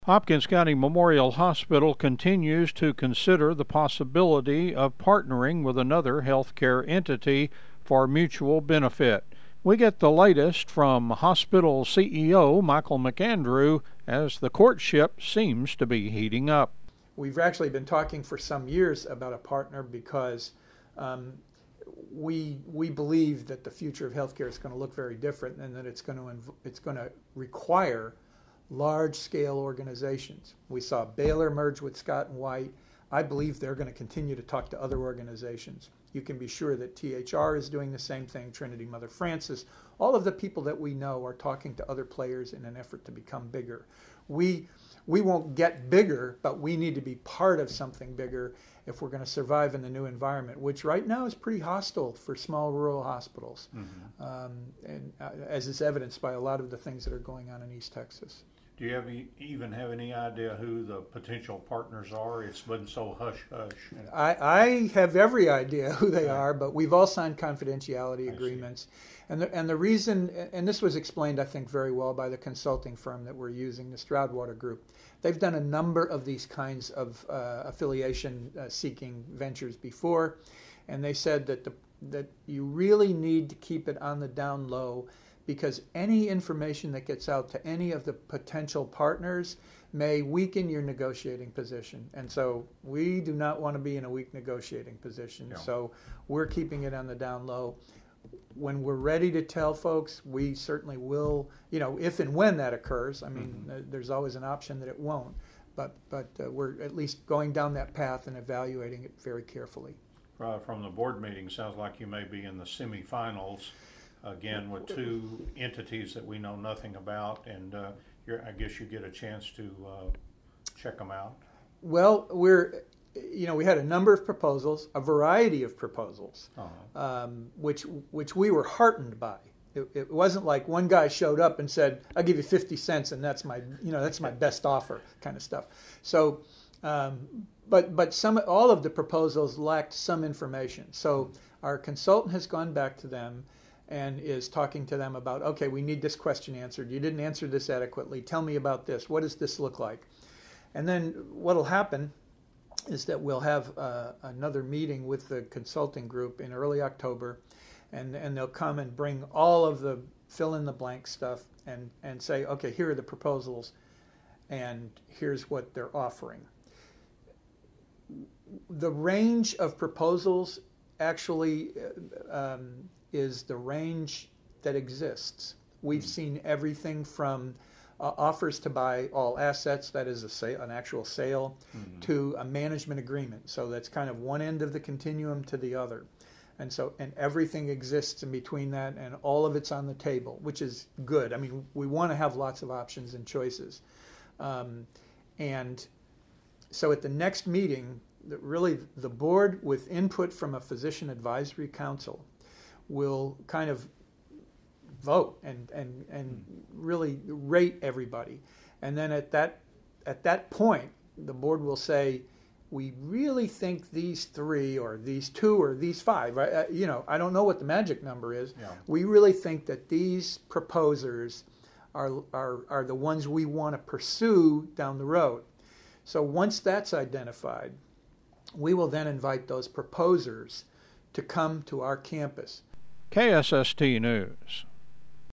Hopkins County Memorial Hospital continues to consider the possibility of partnering with another healthcare entity for mutual benefit. We get the latest from hospital CEO Michael McAndrew as the courtship seems to be heating up. We've actually been talking for some years about a partner because we believe that the future of healthcare is going to look very different, and that it's going to require large-scale organizations. We saw Baylor merge with Scott and White. I believe they're going to continue to talk to other organizations. You can be sure that THR is doing the same thing, Trinity Mother Francis. All of the people that we know are talking to other players in an effort to become bigger. We won't get bigger, but we need to be part of something bigger if we're going to survive in the new environment, which right now is pretty hostile for small rural hospitals, as is evidenced by a lot of the things that are going on in East Texas. Do you even have any idea who the potential partners are? It's been so hush-hush. I have every idea who they are, but we've all signed confidentiality agreements. And the reason, and this was explained, I think, very well by the consulting firm that we're using, the Stroudwater Group. They've done a number of these kinds of affiliation-seeking ventures before, and they said that you really need to keep it on the down low, because any information that gets out to any of the potential partners may weaken your negotiating position. And so we do not want to be in a weak negotiating position. Yeah. So we're keeping it on the down low. When we're ready to tell folks, we certainly will, if and when that occurs. I mean, there's always an option that it won't. But we're at least going down that path and evaluating it very carefully. From the board meeting, sounds like you may be in the semifinals. Again, with two entities that we know nothing about, and I guess you get a chance to check them out. Well, we had a number of proposals, a variety of proposals, which we were heartened by. It wasn't like one guy showed up and said, "I'll give you 50 cents, and that's my best offer," kind of stuff. So, but all of the proposals lacked some information. So our consultant has gone back to them and is talking to them about, okay, we need this question answered. You didn't answer this adequately. Tell me about this. What does this look like? And then what will happen is that we'll have another meeting with the consulting group in early October, and they'll come and bring all of the fill-in-the-blank stuff and say, okay, here are the proposals, and here's what they're offering. The range of proposals actually is the range that exists. We've seen everything from offers to buy all assets, that is an actual sale, to a management agreement. So that's kind of one end of the continuum to the other. And everything exists in between that, and all of it's on the table, which is good. I mean, we want to have lots of options and choices. And so at the next meeting, really the board, with input from a physician advisory council, will kind of vote and really rate everybody. And then at that point, the board will say, we really think these 3 or these 2 or these 5, I don't know what the magic number is. Yeah. We really think that these proposers are the ones we want to pursue down the road. So once that's identified, we will then invite those proposers to come to our campus. KSST News.